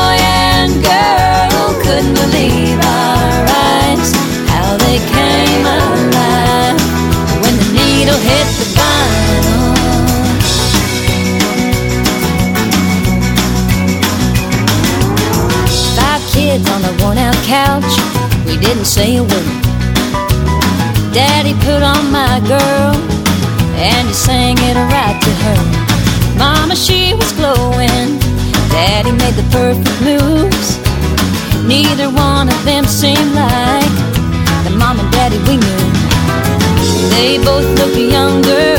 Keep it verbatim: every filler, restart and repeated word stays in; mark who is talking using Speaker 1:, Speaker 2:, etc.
Speaker 1: boy and girl couldn't believe our eyes, how they came alive when the needle hit the vinyl. Five kids on a worn-out couch, we didn't say a word. Daddy put on My Girl, and he sang it right to her. Mama, she was glowing. Daddy made the perfect moves. Neither one of them seemed like the mom and daddy we knew. They both looked younger